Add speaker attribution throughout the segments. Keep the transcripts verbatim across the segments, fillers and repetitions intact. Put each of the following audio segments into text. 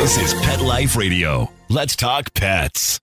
Speaker 1: This is Pet Life Radio. Let's talk pets.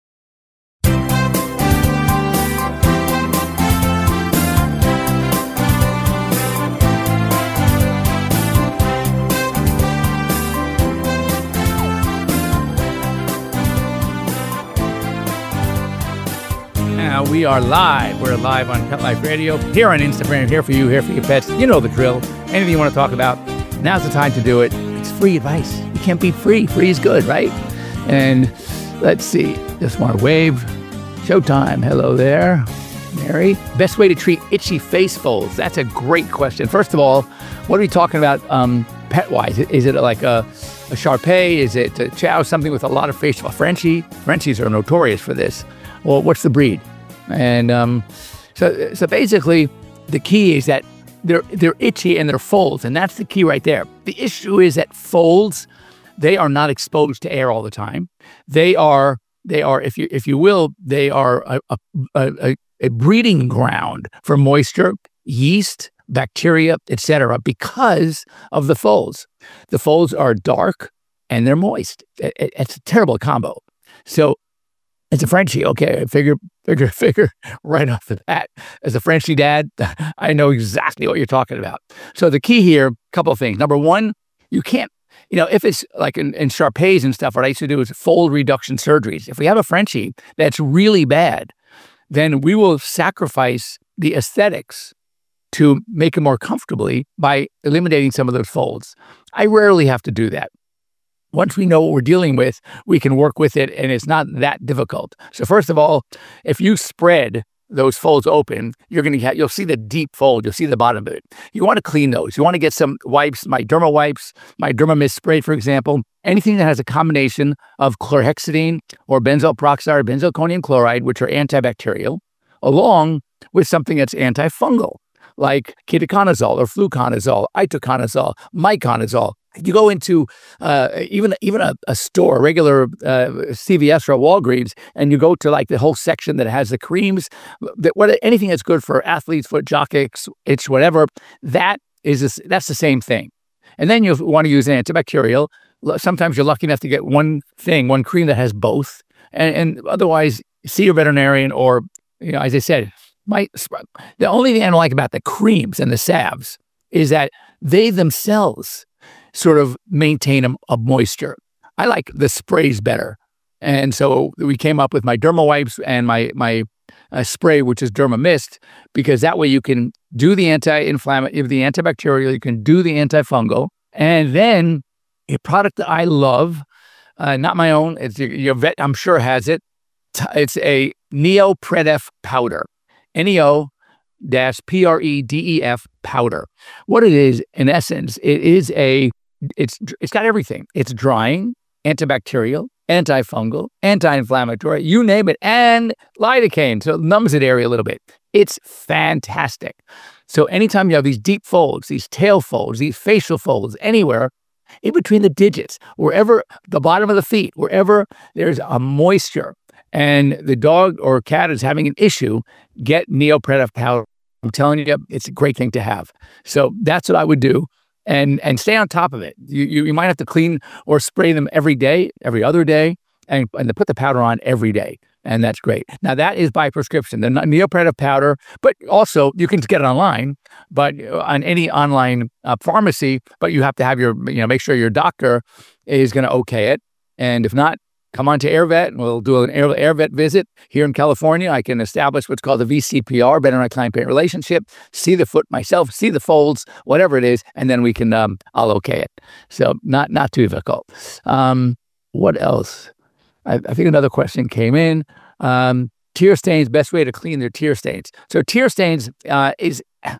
Speaker 2: Now we are live. We're live on Pet Life Radio, here on Instagram, here for you, here for your pets. You know the drill. Anything you want to talk about, now's the time to do it. It's free advice. You can't beat free. Free is good, right? And let's see. Just want to wave. Showtime. Hello there, Mary. Best way to treat itchy face folds? That's a great question. First of all, what are we talking about um, pet-wise? Is it like a, a Shar Pei? Is it a Chow? Something with a lot of facial... Frenchie? Frenchies are notorious for this. Well, what's the breed? And um, so, so basically, the key is that they're they're itchy and they're folds, and that's the key right there. The issue is that folds, they are not exposed to air all the time. They are they are if you if you will, they are a a, a, a breeding ground for moisture, yeast, bacteria, et cetera, because of the folds. The folds are dark and they're moist. It, it, it's a terrible combo. So. It's a Frenchie, okay, figure, figure, figure right off the bat. As a Frenchie dad, I know exactly what you're talking about. So the key here, a couple of things. Number one, you can't, you know, if it's like in, in Shar Peis and stuff, what I used to do is fold reduction surgeries. If we have a Frenchie that's really bad, then we will sacrifice the aesthetics to make it more comfortably by eliminating some of those folds. I rarely have to do that. Once we know what we're dealing with, we can work with it, and it's not that difficult. So first of all, if you spread those folds open, you're going to have, you'll see the deep fold. You'll see the bottom of it. You want to clean those. You want to get some wipes, my Derma wipes, my Derma Mist spray, for example. Anything that has a combination of chlorhexidine or benzoyl peroxide or benzalkonium chloride, which are antibacterial, along with something that's antifungal, like ketoconazole or fluconazole, itoconazole, miconazole. You go into uh, even even a, a store, a regular uh, C V S or a Walgreens, and you go to like the whole section that has the creams, that what anything that's good for athlete's foot, jock itch, itch, whatever. That is a, that's the same thing. And then you want to use an antibacterial. Sometimes you're lucky enough to get one thing, one cream that has both, and, and otherwise see your veterinarian. Or, you know, as I said, my the only thing I don't like about the creams and the salves is that they themselves sort of maintain a, a moisture. I like the sprays better. And so we came up with my Derma wipes and my my uh, spray, which is Derma Mist, because that way you can do the anti-inflammatory, the antibacterial, you can do the antifungal. And then a product that I love, uh, not my own, it's your, your vet, I'm sure has it. It's a Neopredef powder. N E O dash P R E D E F powder. What it is, in essence, it is a It's it's got everything. It's drying, antibacterial, antifungal, anti-inflammatory, you name it, and lidocaine, so it numbs the area a little bit. It's fantastic. So anytime you have these deep folds, these tail folds, these facial folds, anywhere in between the digits, wherever the bottom of the feet, wherever there's a moisture and the dog or cat is having an issue, get Neopredef powder. I'm telling you, it's a great thing to have. So that's what I would do. And and stay on top of it. You, you you might have to clean or spray them every day, every other day, and, and put the powder on every day. And that's great. Now, that is by prescription, the Neopredef powder, but also you can get it online, but on any online uh, pharmacy, but you have to have your, you know, make sure your doctor is going to okay it. And if not, come on to AirVet, and we'll do an Air, AirVet visit here in California. I can establish what's called the V C P R, veterinary client-parent relationship, see the foot myself, see the folds, whatever it is, and then we can, um, I'll okay it. So not not too difficult. Um, what else? I, I think another question came in. Um, tear stains, best way to clean their tear stains. So tear stains uh, is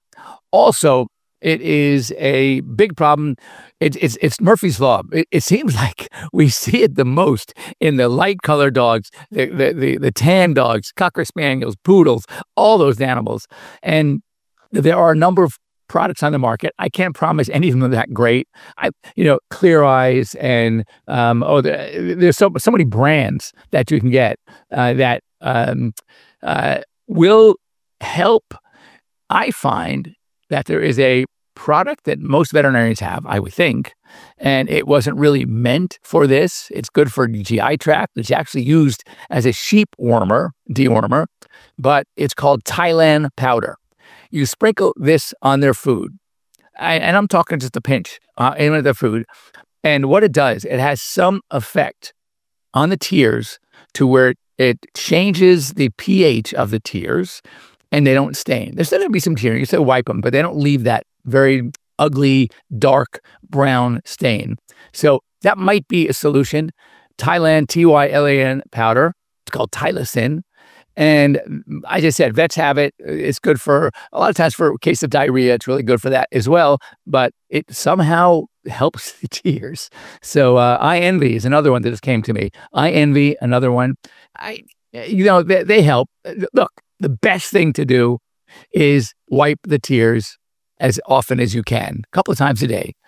Speaker 2: also... It is a big problem. It, it's it's Murphy's Law. It, it seems like we see it the most in the light colored dogs, the, the the the tan dogs, Cocker Spaniels, Poodles, all those animals. And there are a number of products on the market. I can't promise any of them are that great. I, you know, Clear Eyes and um, oh, the, there's so so many brands that you can get uh, that um, uh, will help. I find that there is a product that most veterinarians have, I would think, and it wasn't really meant for this. It's good for the G I tract. It's actually used as a sheep wormer, dewormer, but it's called Tylan powder. You sprinkle this on their food, I, and I'm talking just a pinch uh, in their food, and what it does, it has some effect on the tears to where it changes the pH of the tears, and they don't stain. There's going to be some tears. You still wipe them, but they don't leave that very ugly, dark brown stain. So that might be a solution. Tylan, T Y L A N powder. It's called Tylosin. And I just said, vets have it. It's good for, a lot of times for a case of diarrhea, it's really good for that as well. But it somehow helps the tears. So uh, I Envy is another one that just came to me. I Envy, another one. I, you know, they, they help. Look, the best thing to do is wipe the tears as often as you can, a couple of times a day.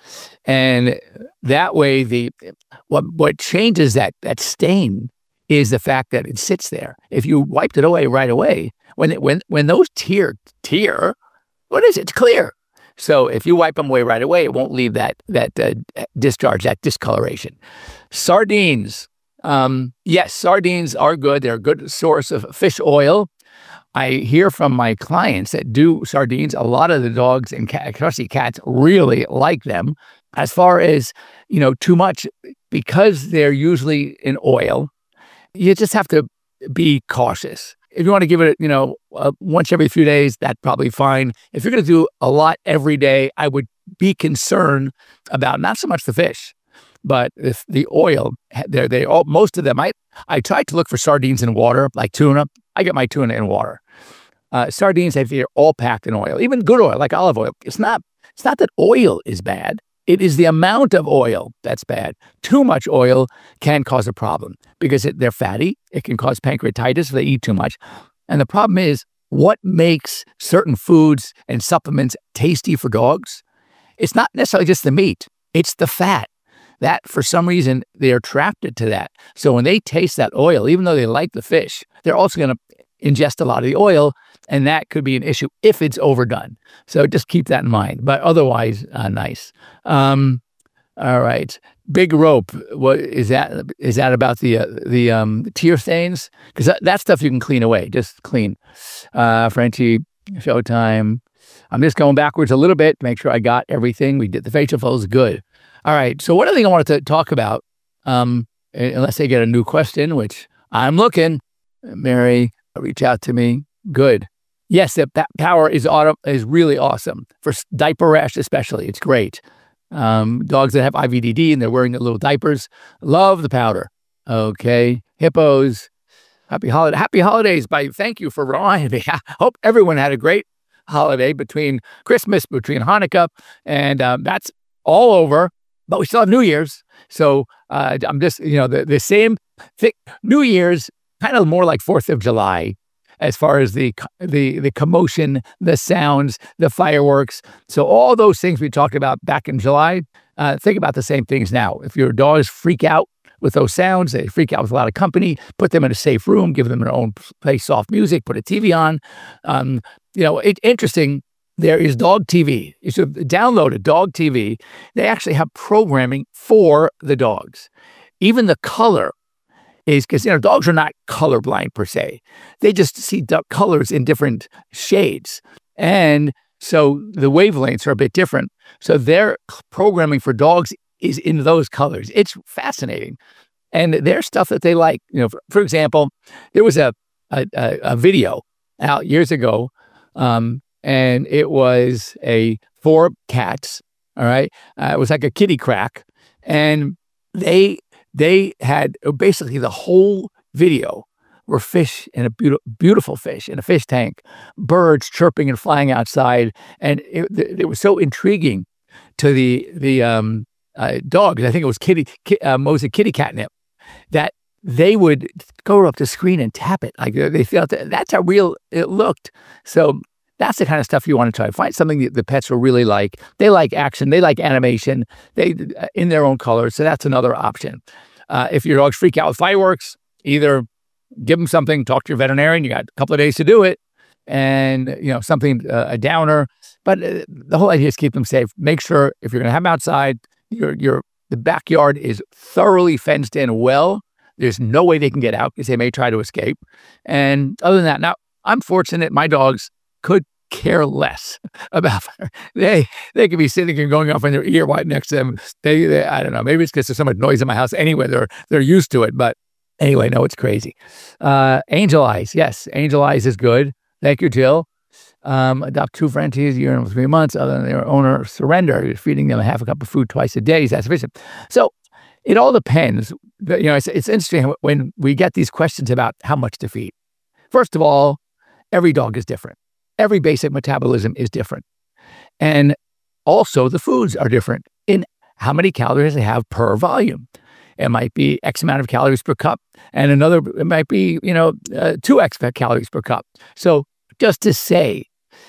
Speaker 2: And that way, the what what changes that that stain is the fact that it sits there. If you wiped it away right away, when it, when when those tear tear, what is it? It's clear. So if you wipe them away right away, it won't leave that that uh, discharge, that discoloration. Sardines. Um, yes, sardines are good. They're a good source of fish oil. I hear from my clients that do sardines, a lot of the dogs and cat, especially cats, really like them. As far as, you know, too much, because they're usually in oil, you just have to be cautious. If you want to give it, you know, uh, once every few days, that's probably fine. If you're going to do a lot every day, I would be concerned about not so much the fish, but if the oil. They're, they all, most of them, I, I tried to look for sardines in water, like tuna. I get my tuna in water. Uh, sardines, I think, are all packed in oil, even good oil, like olive oil. It's not, it's not that oil is bad. It is the amount of oil that's bad. Too much oil can cause a problem because it, they're fatty. It can cause pancreatitis if they eat too much. And the problem is, what makes certain foods and supplements tasty for dogs? It's not necessarily just the meat. It's the fat. That, for some reason, they are attracted to that. So when they taste that oil, even though they like the fish, they're also going to ingest a lot of the oil, and that could be an issue if it's overdone. So just keep that in mind. But otherwise, uh, nice. Um, all right, big rope. What is that? Is that about the uh, the um, tear stains? Because that, that stuff you can clean away. Just clean. Uh, Frenchie, Showtime. I'm just going backwards a little bit to make sure I got everything. We did the facial flows good. All right. So one other thing I wanted to talk about, um, unless I get a new question, which I'm looking, Mary, reach out to me. Good. Yes, that, that power is auto, is really awesome for diaper rash, especially. It's great. Um, dogs that have I V D D and they're wearing the little diapers, love the powder. Okay, hippos. Happy holiday. Happy holidays. By thank you for reminding me. I hope everyone had a great holiday between Christmas, between Hanukkah, and um, that's all over. But we still have New Year's, so uh, I'm just you know the the same thing. New Year's kind of more like Fourth of July, as far as the the the commotion, the sounds, the fireworks. So all those things we talked about back in July, uh, think about the same things now. If your dogs freak out with those sounds, they freak out with a lot of company, put them in a safe room, give them their own, play soft music, put a T V on. Um, you know, it's interesting. There is Dog T V. You should download a Dog T V. They actually have programming for the dogs. Even the color is because, you know, dogs are not colorblind per se. They just see colors in different shades. And so the wavelengths are a bit different. So their programming for dogs is in those colors. It's fascinating. And there's stuff that they like. You know, for, for example, there was a, a, a video out years ago, um, and it was a four cats. All right. Uh, it was like a kitty crack. And they they had basically the whole video were fish in a beautiful, beautiful fish in a fish tank, birds chirping and flying outside. And it, it was so intriguing to the the um, uh, dogs. I think it was kitty, uh, mostly kitty catnip, that they would go up the screen and tap it. Like they felt that, that's how real it looked. So that's the kind of stuff you want to try. Find something that the pets will really like. They like action. They like animation. They in their own colors. So that's another option. Uh, if your dogs freak out with fireworks, either give them something, talk to your veterinarian. You got a couple of days to do it. and, you know, something, uh, a downer. But uh, the whole idea is keep them safe. Make sure if you're going to have them outside, your, your, the backyard is thoroughly fenced in well. There's no way they can get out because they may try to escape. And other than that, now I'm fortunate my dogs could care less about they they could be sitting and going off in their ear right next to them. They, they I don't know, maybe it's because there's so much noise in my house anyway. They're they're used to it. But anyway, no, it's crazy. Uh, Angel Eyes, yes, Angel Eyes is good. Thank you, Jill. Um, adopt two Frenchies a year and three months. Other than their owner surrender, you're feeding them a half a cup of food twice a day. Is that sufficient? So it all depends. But, you know, it's, it's interesting when we get these questions about how much to feed. First of all, every dog is different. Every basic metabolism is different. And also the foods are different in how many calories they have per volume. It might be X amount of calories per cup, and another, it might be, you know, uh, two X calories per cup. So just to say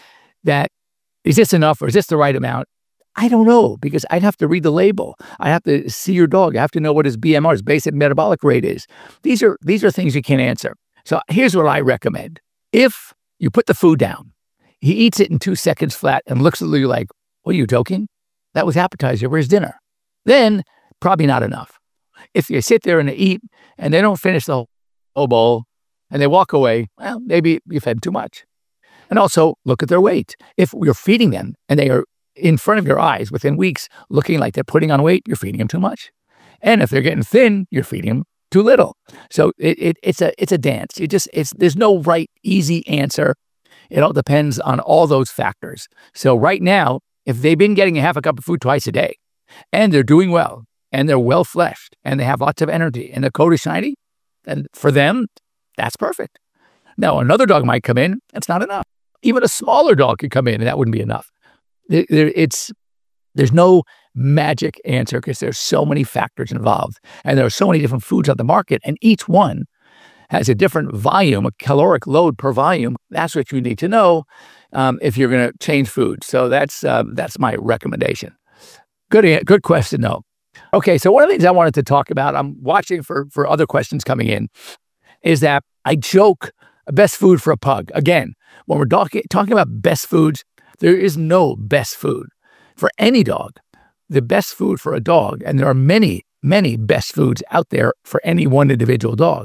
Speaker 2: that, is this enough or is this the right amount? I don't know, because I'd have to read the label. I have to see your dog. I have to know what his B M R, his basic metabolic rate is. These are, these are things you can't answer. So here's what I recommend. If you put the food down, he eats it in two seconds flat and looks at you like, what, are you joking? That was appetizer. Where's dinner? Then probably not enough. If you sit there and they eat and they don't finish the whole bowl and they walk away, well, maybe you fed too much. And also look at their weight. If you're feeding them and they are in front of your eyes within weeks looking like they're putting on weight, you're feeding them too much. And if they're getting thin, you're feeding them too little. So it, it it's a it's a dance. You just it's there's no right easy answer. It all depends on all those factors. So right now, if they've been getting a half a cup of food twice a day and they're doing well and they're well fleshed and they have lots of energy and the coat is shiny, then for them, that's perfect. Now, another dog might come in, that's not enough. Even a smaller dog could come in and that wouldn't be enough. There, it's, there's no magic answer because there's so many factors involved and there are so many different foods on the market, and each one has a different volume, a caloric load per volume. That's what you need to know um, if you're going to change food. So that's um, that's my recommendation. Good, good question, though. Okay, so one of the things I wanted to talk about, I'm watching for, for other questions coming in, is that I joke best food for a pug. Again, when we're talking talking about best foods, there is no best food for any dog. The best food for a dog, and there are many, many best foods out there for any one individual dog.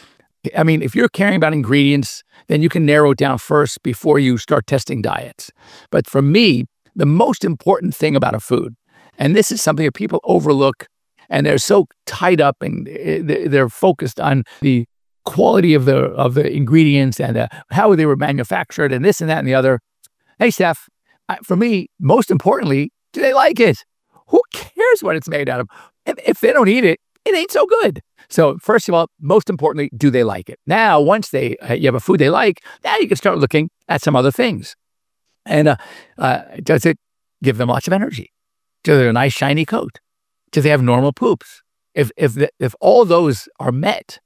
Speaker 2: I mean, if you're caring about ingredients, then you can narrow it down first before you start testing diets. But for me, the most important thing about a food, and this is something that people overlook, and they're so tied up and they're focused on the quality of the of the ingredients and uh, how they were manufactured and this and that and the other. Hey, Steph, I, for me, most importantly, do they like it? Who cares what it's made out of? If, if they don't eat it, it ain't so good. So first of all, most importantly, do they like it? Now, once they uh, you have a food they like, now you can start looking at some other things. And uh, uh, does it give them lots of energy? Do they have a nice shiny coat? Do they have normal poops? If if the, if all those are met,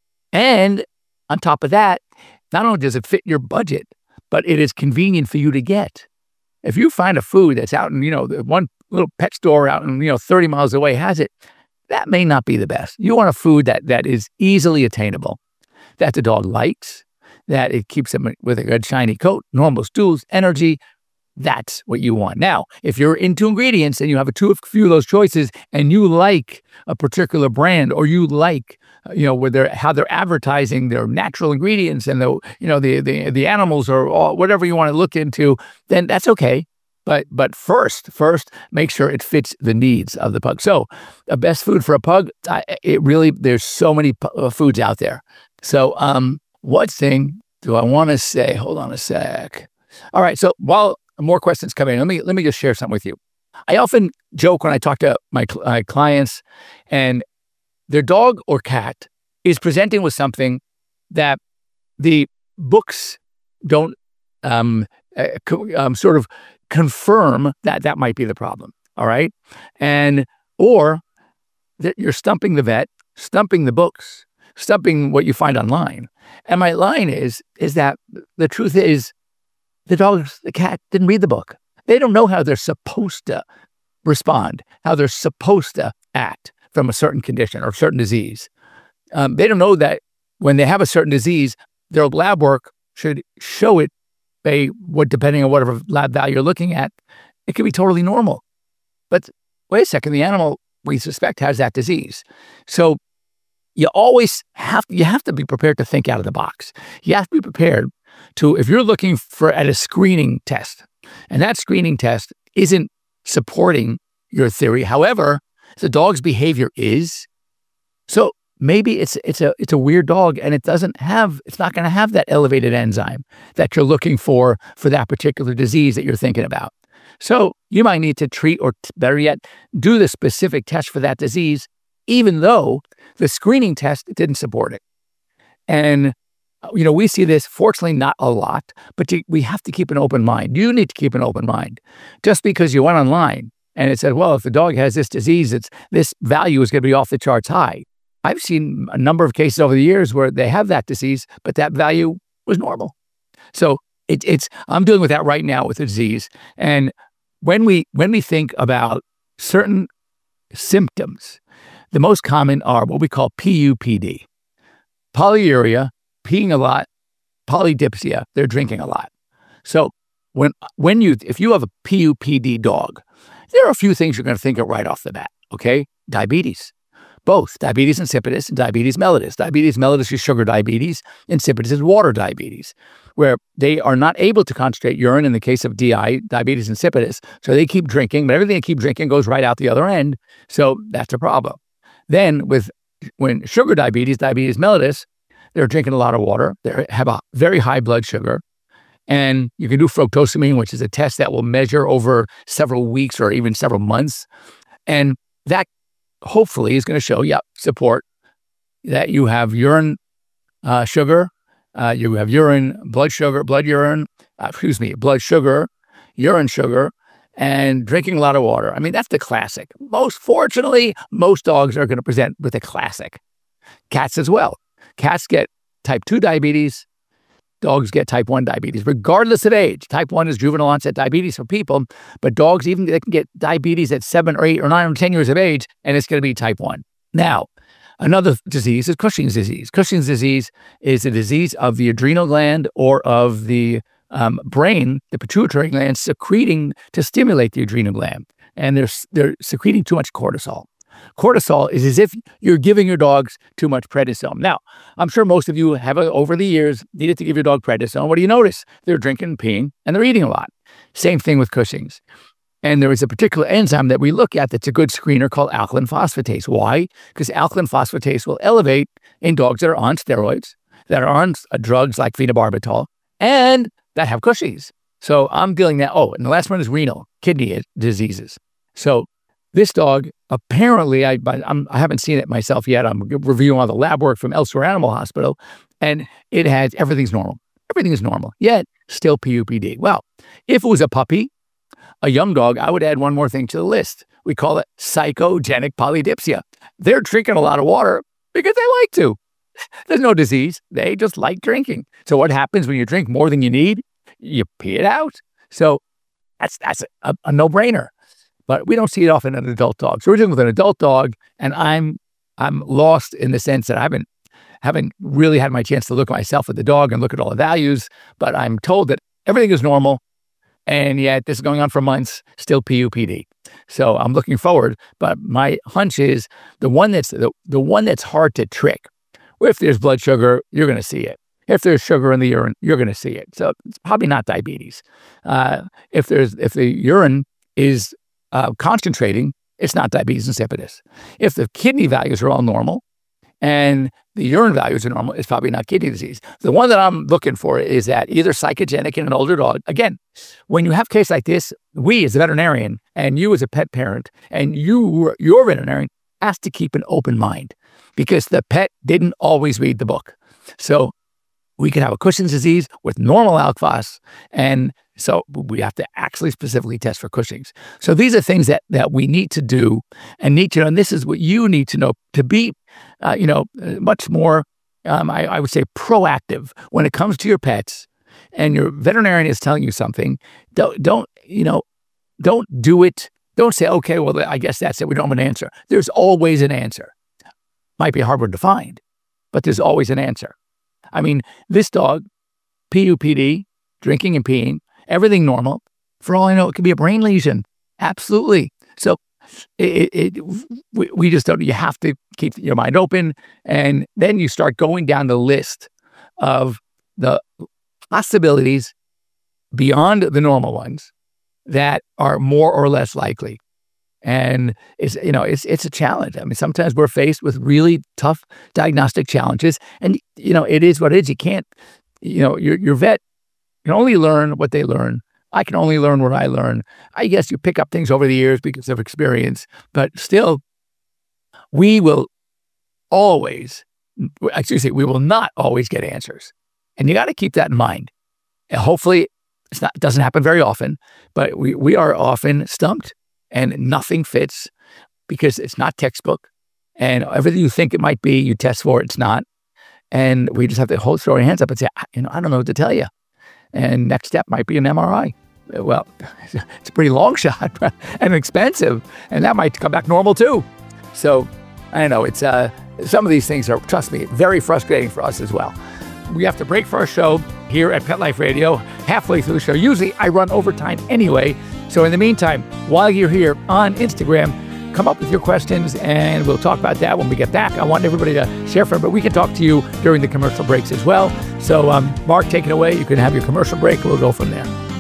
Speaker 2: and on top of that, not only does it fit your budget, but it is convenient for you to get. If you find a food that's out in, you know, the one little pet store out in, you know, thirty miles away has it, that may not be the best. You want a food that that is easily attainable, that the dog likes, that it keeps them with a good shiny coat, normal stools, energy. That's what you want. Now, if you're into ingredients and you have a two, few of those choices and you like a particular brand, or you like, you know, where they're, how they're advertising their natural ingredients and the, you know, the, the, the animals or all, whatever you want to look into, then that's okay. But, but first, first, make sure it fits the needs of the pug. So the best food for a pug, I, it really, there's so many uh, foods out there. So um, what thing do I want to say? Hold on a sec. All right. So while more questions come in, let me, let me just share something with you. I often joke when I talk to my, my clients and their dog or cat is presenting with something that the books don't um, uh, um, sort of confirm that that might be the problem. All right. And, or that you're stumping the vet, stumping the books, stumping what you find online. And my line is, is that the truth is the dog, the cat didn't read the book. They don't know how they're supposed to respond, how they're supposed to act from a certain condition or certain disease. Um, they don't know that when they have a certain disease, their lab work should show it they would, depending on whatever lab value you're looking at, it could be totally normal. But wait a second, the animal we suspect has that disease. So you always have, you have to be prepared to think out of the box. You have to be prepared to, if you're looking for at a screening test, and that screening test isn't supporting your theory, however, the dog's behavior is, so maybe it's it's a it's a weird dog and it doesn't have, it's not going to have that elevated enzyme that you're looking for for that particular disease that you're thinking about. So you might need to treat, or better yet, do the specific test for that disease, even though the screening test didn't support it. And, you know, we see this, fortunately, not a lot, but you, we have to keep an open mind. You need to keep an open mind. Just because you went online and it said, well, if the dog has this disease, it's this value is going to be off the charts high. I've seen a number of cases over the years where they have that disease, but that value was normal. So it, it's, I'm dealing with that right now with the disease. And when we, when we think about certain symptoms, the most common are what we call P U P D, polyuria, peeing a lot, polydipsia, they're drinking a lot. So when, when you, if you have a P U P D dog, there are a few things you're going to think of right off the bat, okay? Diabetes. Both diabetes insipidus and diabetes mellitus. Diabetes mellitus is sugar diabetes, insipidus is water diabetes, where they are not able to concentrate urine in the case of D I, diabetes insipidus, so they keep drinking, but everything they keep drinking goes right out the other end, so that's a problem. Then with when sugar diabetes, diabetes mellitus, they're drinking a lot of water, they have a very high blood sugar, and you can do fructosamine, which is a test that will measure over several weeks or even several months, and that hopefully is going to show, yeah, support that you have urine uh, sugar, uh, you have urine, blood sugar, blood urine, uh, excuse me, blood sugar, urine sugar, and drinking a lot of water. I mean, that's the classic. Most fortunately, most dogs are going to present with a classic. Cats as well. Cats get type two diabetes. Dogs get type one diabetes, regardless of age. Type one is juvenile onset diabetes for people, but dogs, even they can get diabetes at seven or eight or nine or ten years of age, and it's going to be type one. Now, another disease is Cushing's disease. Cushing's disease is a disease of the adrenal gland or of the um, brain, the pituitary gland, secreting to stimulate the adrenal gland, and they're they're secreting too much cortisol. Cortisol is as if you're giving your dogs too much prednisone. Now, I'm sure most of you have, uh, over the years, needed to give your dog prednisone. What do you notice? They're drinking, peeing, and they're eating a lot. Same thing with Cushing's. And there is a particular enzyme that we look at that's a good screener called alkaline phosphatase. Why? Because alkaline phosphatase will elevate in dogs that are on steroids, that are on uh, drugs like phenobarbital, and that have Cushing's. So I'm dealing that. Oh, and the last one is renal, kidney diseases. So this dog, apparently, I I'm, I haven't seen it myself yet. I'm reviewing all the lab work from Elsewhere Animal Hospital, and it has, everything's normal. Everything is normal, yet still P U P D. Well, if it was a puppy, a young dog, I would add one more thing to the list. We call it psychogenic polydipsia. They're drinking a lot of water because they like to. There's no disease. They just like drinking. So what happens when you drink more than you need? You pee it out. So that's, that's a, a no-brainer. But we don't see it often in an adult dog. So we're dealing with an adult dog, and I'm I'm lost in the sense that I haven't haven't really had my chance to look at myself at the dog and look at all the values. But I'm told that everything is normal, and yet this is going on for months, still P U P D. So I'm looking forward. But my hunch is the one that's the, the one that's hard to trick. If there's blood sugar, you're going to see it. If there's sugar in the urine, you're going to see it. So it's probably not diabetes. Uh, if there's if the urine is Uh, concentrating, it's not diabetes insipidus. If the kidney values are all normal and the urine values are normal, it's probably not kidney disease. The one that I'm looking for is that either psychogenic in an older dog. Again, when you have a case like this, we as a veterinarian and you as a pet parent and you, your veterinarian, has to keep an open mind because the pet didn't always read the book. So we can have a Cushing's disease with normal alk phos, and so we have to actually specifically test for Cushing's. So these are things that that we need to do and need to know, and this is what you need to know to be, uh, you know, much more, um, I, I would say, proactive when it comes to your pets, and your veterinarian is telling you something. Don't, don't you know, don't do it. Don't say, okay, well, I guess that's it. We don't have an answer. There's always an answer. Might be a hard word to find, but there's always an answer. I mean, this dog, P U P D, drinking and peeing, everything normal. For all I know, it could be a brain lesion. Absolutely. So it, it, we, we just don't, you have to keep your mind open. And then you start going down the list of the possibilities beyond the normal ones that are more or less likely. And it's, you know, it's, it's a challenge. I mean, sometimes we're faced with really tough diagnostic challenges, and, you know, it is what it is. You can't, you know, your, your vet can only learn what they learn. I can only learn what I learn. I guess you pick up things over the years because of experience, but still, we will always, excuse me, we will not always get answers. And you got to keep that in mind. And hopefully, it's not, it doesn't happen very often, but we, we are often stumped and nothing fits because it's not textbook. And everything you think it might be, you test for it, it's not. And we just have to hold, throw our hands up and say, you know, I don't know what to tell you. And next step might be an M R I. Well, it's a pretty long shot and expensive, and that might come back normal too. So I don't know. It's uh, some of these things are, trust me, very frustrating for us as well. We have to break for our show here at Pet Life Radio. Halfway through the show, usually I run overtime anyway. So in the meantime, while you're here on Instagram, come up with your questions, and we'll talk about that when we get back. I want everybody to share from it, but we can talk to you during the commercial breaks as well. So, um, Mark, take it away. You can have your commercial break. We'll go from there.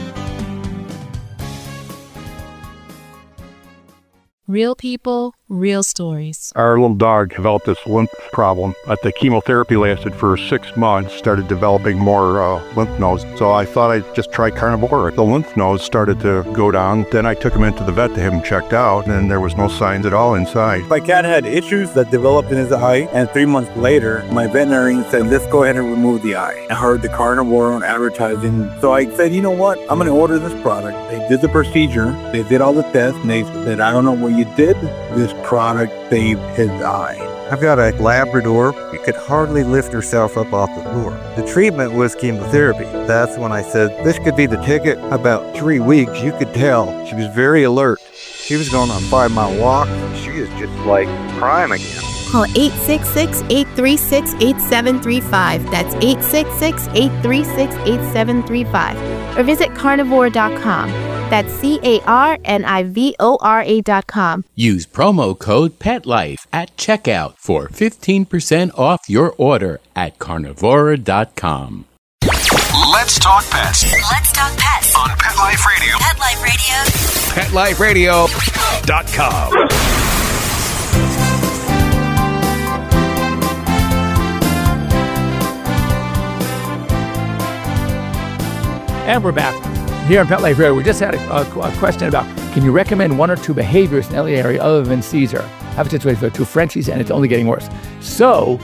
Speaker 3: Real people, real stories.
Speaker 4: Our little dog developed this lymph problem. But the chemotherapy lasted for six months, started developing more uh, lymph nodes. So I thought I'd just try Carnivora. The lymph nodes started to go down. Then I took him into the vet to have him checked out, and there was no signs at all inside.
Speaker 5: My cat had issues that developed in his eye, and three months later, my veterinarian said, let's go ahead and remove the eye. I heard the Carnivora on advertising, so I said, you know what? I'm going to order this product. They did the procedure. They did all the tests, and they said, I don't know what you did. This product saved his eye.
Speaker 6: I've got a Labrador who could hardly lift herself up off the floor. The treatment was chemotherapy. That's when I said, this could be the ticket. About three weeks, you could tell she was very alert. She was going on a five-mile walk. She is just like prime again.
Speaker 7: Call eight six six, eight three six, eight seven three five. That's eight six six, eight three six, eight seven three five. Or visit carnivora dot com. That's C A R N I V O R A dot com.
Speaker 8: Use promo code PETLIFE at checkout for fifteen percent off your order at carnivora dot com.
Speaker 1: Let's talk pets.
Speaker 9: Let's talk pets
Speaker 1: On Pet Life Radio.
Speaker 9: Pet Life Radio.
Speaker 1: pet life radio dot com.
Speaker 2: And we're back here on Pet Life Radio. We just had a, a, a question about, can you recommend one or two behaviors in the L A area other than Caesar? I have a situation for two Frenchies, and it's only getting worse. So,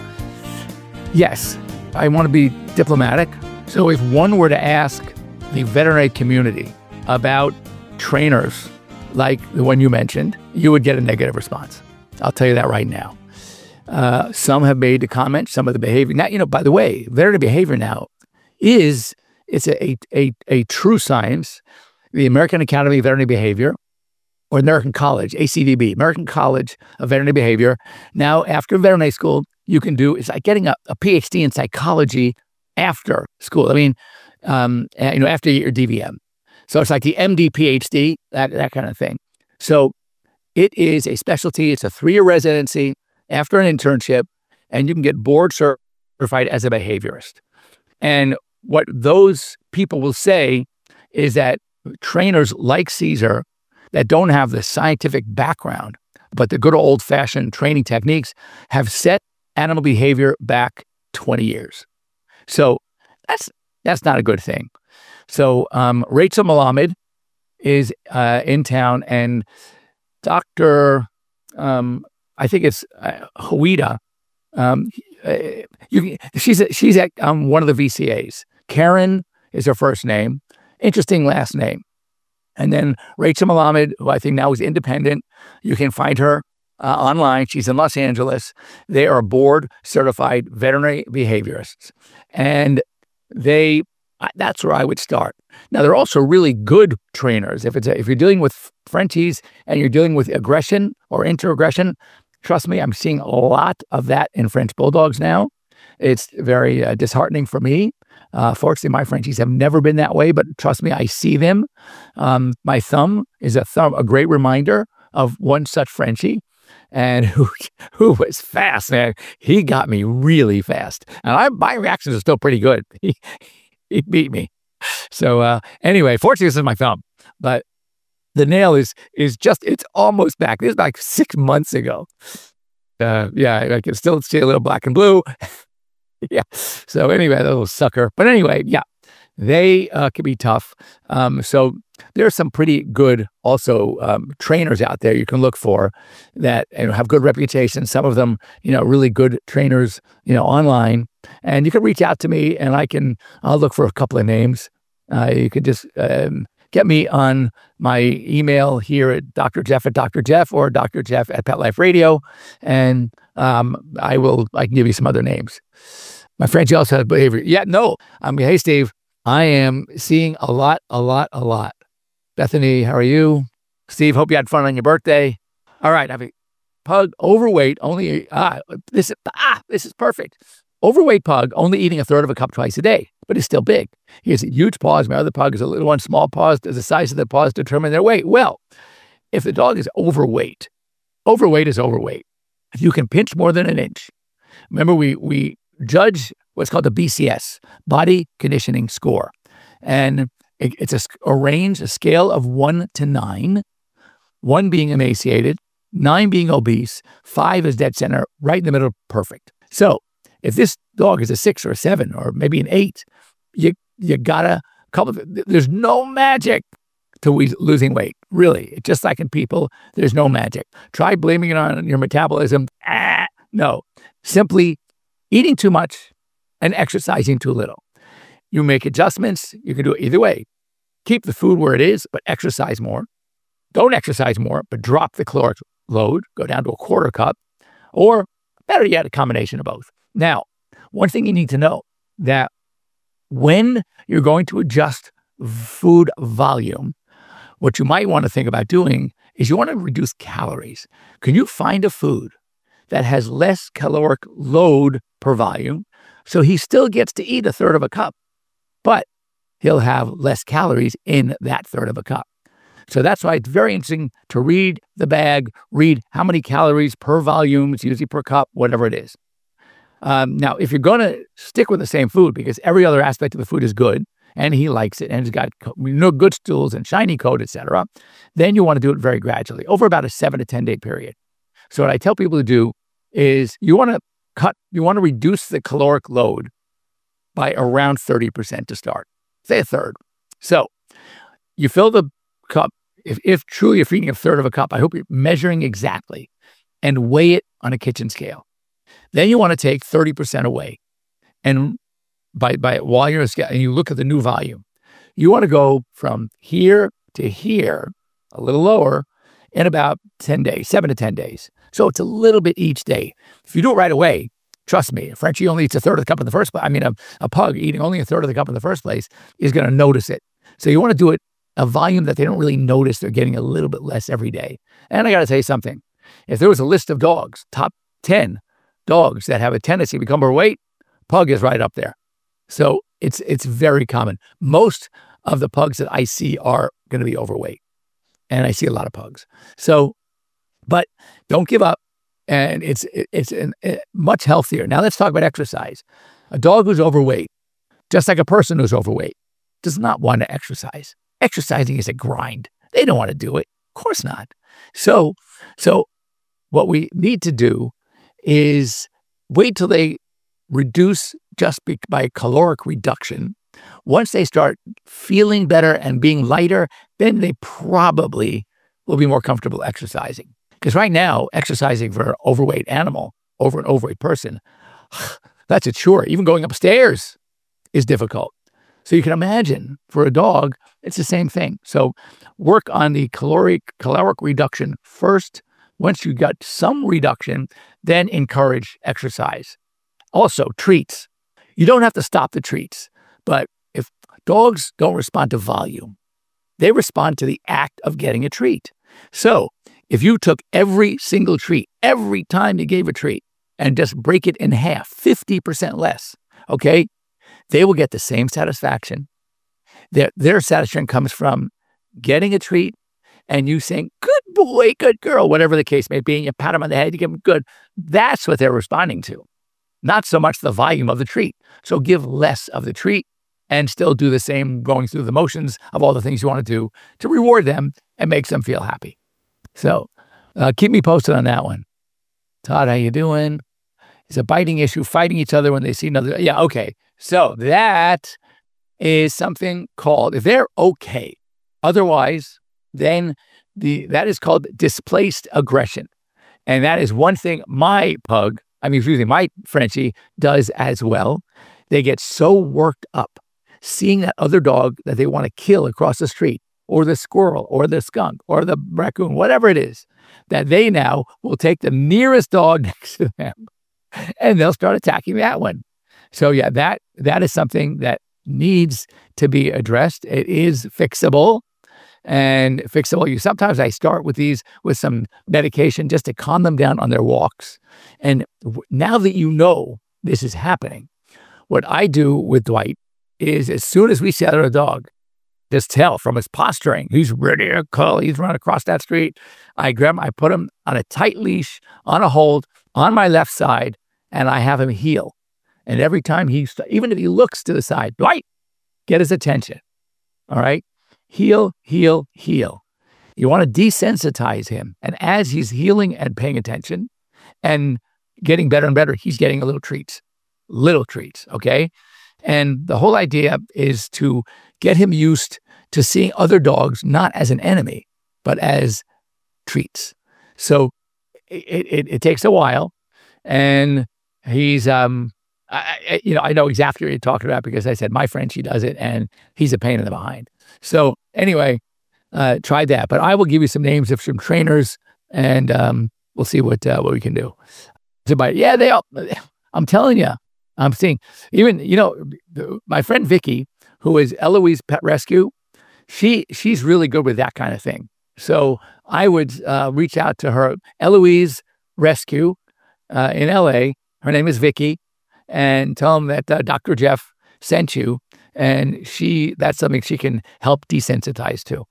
Speaker 2: yes, I want to be diplomatic. So if one were to ask the veterinary community about trainers like the one you mentioned, you would get a negative response. I'll tell you that right now. Uh, some have made the comment, some of the behavior. Now, you know, by the way, veterinary behavior now is... It's a, a, a, a true science. The American Academy of Veterinary Behavior, or American College, A C V B, American College of Veterinary Behavior. Now, after veterinary school, you can do, it's like getting a, a P H D in psychology after school. I mean, um, you know, after your D V M. So it's like the M D P H D, that, that kind of thing. So it is a specialty. It's a three-year residency after an internship, and you can get board certified as a behaviorist. And what those people will say is that trainers like Caesar that don't have the scientific background, but the good old-fashioned training techniques, have set animal behavior back twenty years. So that's that's not a good thing. So um, Rachel Melamed is uh, in town, and Doctor um, I think it's uh, Huida. Um, uh, you, she's a, she's at um, one of the V C As. Karen is her first name. Interesting last name. And then Rachel Melamed, who I think now is independent. You can find her uh, online. She's in Los Angeles. They are board certified veterinary behaviorists. And they, that's where I would start. Now, they're also really good trainers. If it's a, if you're dealing with Frenchies and you're dealing with aggression or interaggression, trust me, I'm seeing a lot of that in French Bulldogs now. It's very uh, disheartening for me. Uh, fortunately, my Frenchies have never been that way, but trust me, I see them. Um, my thumb is a thumb, a great reminder of one such Frenchie, and who who was fast, man. He got me really fast, and I, my reactions are still pretty good. He, he beat me. So uh, anyway, fortunately, this is my thumb, but the nail is is just, it's almost back. This is like six months ago. Uh, yeah, I can still see a little black and blue. Yeah. So anyway, that little sucker. But anyway, yeah, they uh, can be tough. Um, so there are some pretty good also um, trainers out there you can look for that, you know, have good reputation. Some of them, you know, really good trainers, you know, online. And you can reach out to me and I can, I'll look for a couple of names. Uh, you could just um, get me on my email here at Doctor Jeff at Doctor Jeff or Doctor Jeff at Pet Life Radio. And um, I will, I can give you some other names. My Frenchie also has behavior. Yeah, no. I'm, hey, Steve, I am seeing a lot, a lot, a lot. Bethany, how are you? Steve, hope you had fun on your birthday. All right, I have a pug, overweight, only, ah, this is, ah, this is perfect. Overweight pug, only eating a third of a cup twice a day, but is still big. He has huge paws. My other pug is a little one, small paws. Does the size of the paws determine their weight? Well, if the dog is overweight, overweight is overweight. If you can pinch more than an inch, remember we we judge what's called the B C S, Body Conditioning Score. And it, it's a, a range, a scale of one to nine, one being emaciated, nine being obese, five is dead center, right in the middle, perfect. So if this dog is a six or a seven or maybe an eight, you you gotta couple. There's no magic to we, losing weight, really. Just like in people, there's no magic. Try blaming it on your metabolism. Ah, no, simply eating too much and exercising too little. You make adjustments. You can do it either way. Keep the food where it is, but exercise more. Don't exercise more, but drop the caloric load. Go down to a quarter cup, or better yet, a combination of both. Now, one thing you need to know that when you're going to adjust food volume, what you might want to think about doing is you want to reduce calories. Can you find a food that has less caloric load per volume so he still gets to eat a third of a cup, but he'll have less calories in that third of a cup? So that's why it's very interesting to read the bag, read how many calories per volume, it's usually per cup, whatever it is. Um, now, if you're going to stick with the same food because every other aspect of the food is good and he likes it and it's got you know, good stools and shiny coat, et cetera, then you want to do it very gradually over about a seven to ten day period. So what I tell people to do is you want to cut, you want to reduce the caloric load by around thirty percent to start, say a third. So you fill the cup. If, if truly you're feeding a third of a cup, I hope you're measuring exactly and weigh it on a kitchen scale. Then you want to take thirty percent away. And by, by while you're and you look at the new volume, you want to go from here to here, a little lower, in about ten days, seven to ten days. So it's a little bit each day. If you do it right away, trust me, a Frenchie only eats a third of the cup in the first place. I mean, a, a pug eating only a third of the cup in the first place is going to notice it. So you want to do it a volume that they don't really notice they're getting a little bit less every day. And I got to tell you something. If there was a list of dogs, top ten dogs that have a tendency to become overweight, pug is right up there. So it's it's very common. Most of the pugs that I see are going to be overweight. And I see a lot of pugs. So, but don't give up. And it's it's an, it, much healthier. Now let's talk about exercise. A dog who's overweight, just like a person who's overweight, does not want to exercise. Exercising is a grind. They don't want to do it. Of course not. So, so what we need to do is wait till they reduce just be, by caloric reduction. Once they start feeling better and being lighter, then they probably will be more comfortable exercising. Because right now, exercising for an overweight animal over an overweight person, that's a chore. Even going upstairs is difficult. So you can imagine for a dog, it's the same thing. So work on the caloric caloric reduction first. Once you got some reduction, then encourage exercise. Also, treats. You don't have to stop the treats, but if dogs don't respond to volume, they respond to the act of getting a treat. So if you took every single treat, every time you gave a treat, and just break it in half, fifty percent less, okay, they will get the same satisfaction. Their, their satisfaction comes from getting a treat and you saying, good boy, good girl, whatever the case may be, and you pat them on the head, you give them good. That's what they're responding to, not so much the volume of the treat. So give less of the treat and still do the same, going through the motions of all the things you want to do to reward them and makes them feel happy. So uh, keep me posted on that one. Todd, how you doing? It's a biting issue, fighting each other when they see another. Yeah, okay. So that is something called, if they're okay, otherwise, then the that is called displaced aggression. And that is one thing my pug, I mean, excuse me, my Frenchie does as well. They get so worked up seeing that other dog that they want to kill across the street, or the squirrel, or the skunk, or the raccoon, whatever it is, that they now will take the nearest dog next to them and they'll start attacking that one. So yeah, that that is something that needs to be addressed. It is fixable. And fixable. You sometimes I start with these with some medication just to calm them down on their walks. And w- now that you know this is happening, what I do with Dwight is as soon as we see out a dog, just tell from his posturing, he's ready to call, he's run across that street. I grab him, I put him on a tight leash, on a hold, on my left side, and I have him heel. And every time he, even if he looks to the side, Dwight, get his attention. All right. Heel, heel, heel. You want to desensitize him. And as he's healing and paying attention and getting better and better, he's getting a little treats, little treats, okay? And the whole idea is to get him used to seeing other dogs not as an enemy, but as treats. So it, it, it takes a while. And he's, um, I, I, you know, I know exactly what you're talking about because I said my friend, she does it, and he's a pain in the behind. So anyway, uh, try that. But I will give you some names of some trainers, and um, we'll see what uh, what we can do. Somebody, yeah, they all. I'm telling you, I'm seeing even you know my friend Vicky, who is Eloise Pet Rescue. She she's really good with that kind of thing. So I would uh, reach out to her, Eloise Rescue uh, in L A. Her name is Vicky, and tell them that uh, Doctor Jeff sent you. And she, that's something she can help desensitize to.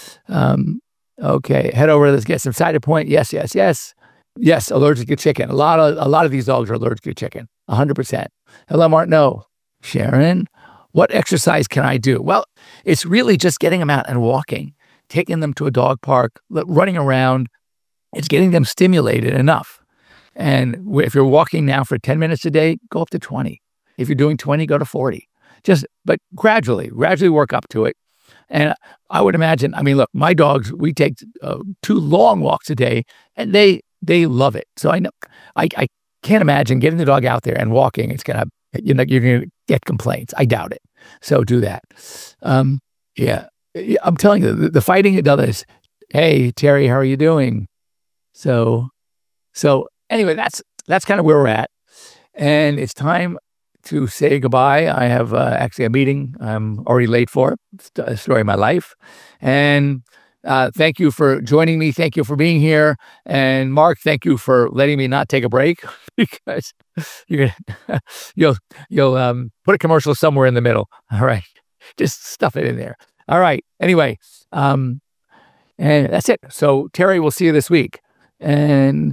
Speaker 2: Um, okay, head over, let's get some cider point. Yes, yes, yes. Yes, allergic to chicken. A lot of a lot of these dogs are allergic to chicken, one hundred percent. Hello, Martin. No. Sharon, what exercise can I do? Well, it's really just getting them out and walking, taking them to a dog park, running around. It's getting them stimulated enough. And if you're walking now for ten minutes a day, go up to twenty. If you're doing twenty, go to forty. Just, but gradually, gradually work up to it. And I would imagine, I mean, look, my dogs, we take uh, two long walks a day and they, they love it. So I know, I, I can't imagine getting the dog out there and walking. It's going to, you know, you're going to get complaints. I doubt it. So do that. Um, yeah, I'm telling you, the, the fighting it does. Hey, Terry, how are you doing? So, so anyway, that's, that's kind of where we're at. And it's time to say goodbye. I have uh, actually a meeting I'm already late for. It's a story of my life. And uh, thank you for joining me. Thank you for being here. And Mark, thank you for letting me not take a break because you're gonna, you'll you'll um, put a commercial somewhere in the middle. All right. Just stuff it in there. All right. Anyway, um, and that's it. So Terry, we'll see you this week. And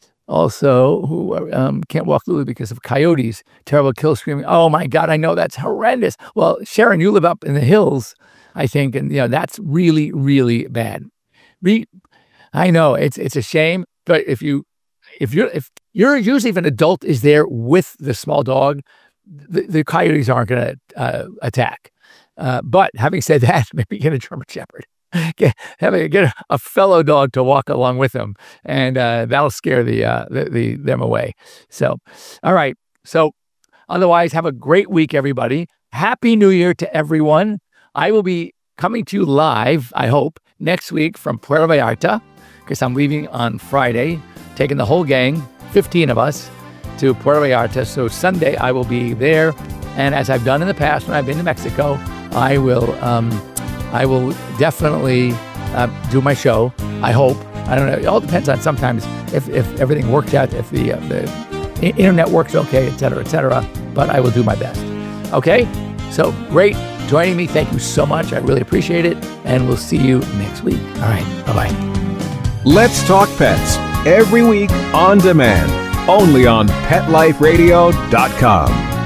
Speaker 2: also, who um, can't walk Lulu because of coyotes, terrible kill screaming. Oh my God, I know that's horrendous. Well, Sharon, you live up in the hills, I think, and you know that's really, really bad. Re- I know it's it's a shame, but if you if you're if you're usually if an adult is there with the small dog, the, the coyotes aren't going to uh, attack. Uh, but having said that, maybe get a German Shepherd. Get, have a, get a fellow dog to walk along with them, and uh, that'll scare the, uh, the the them away. So, all right. So, otherwise, have a great week, everybody. Happy New Year to everyone. I will be coming to you live, I hope, next week from Puerto Vallarta, because I'm leaving on Friday, taking the whole gang, fifteen of us, to Puerto Vallarta. So Sunday I will be there, and as I've done in the past when I've been to Mexico, I will. Um, I will definitely uh, do my show. I hope. I don't know. It all depends on sometimes if, if everything works out, if the, uh, the internet works okay, et cetera, et cetera. But I will do my best. Okay? So great joining me. Thank you so much. I really appreciate it. And we'll see you next week. All right. Bye-bye.
Speaker 10: Let's Talk Pets, every week on demand, only on pet life radio dot com.